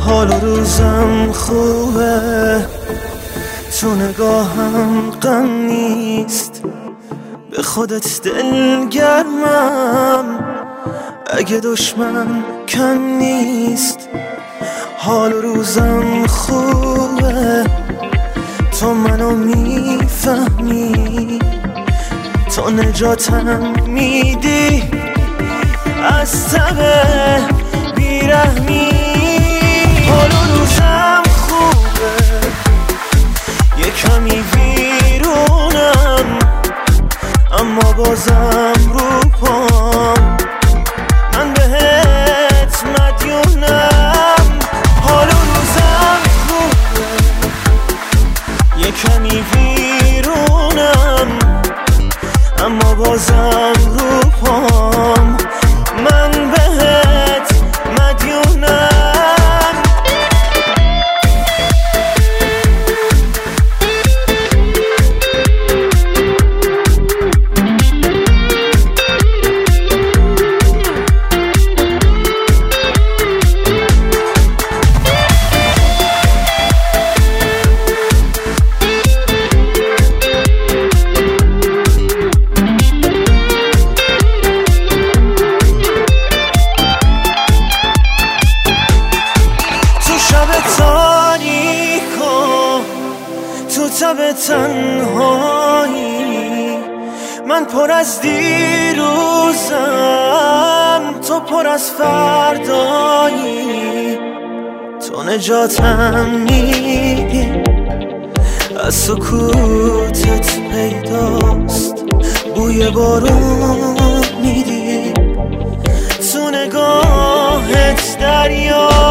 حال و روزم خوبه، تو نگاهم غم نیست، به خودت دلگرمم اگه دشمن کم نیست. حال و روزم خوبه، تو منو میفهمی، تو نجاتم میدی از تب بیرحمی. حال و روزم خوبه، یه کمی ویرونم، اما بازم رو پام من بهت مدیونم. حال و روزم خوبه، یه کمی ویرونم، اما بازم رو پام من بهت مدیونم. تو تب تنهایی من پر از دیروزم، تو پر از فردایی، تو نجاتم میدی از سکوتت پیداست، بوی بارون میدی، تو نگاهت دریا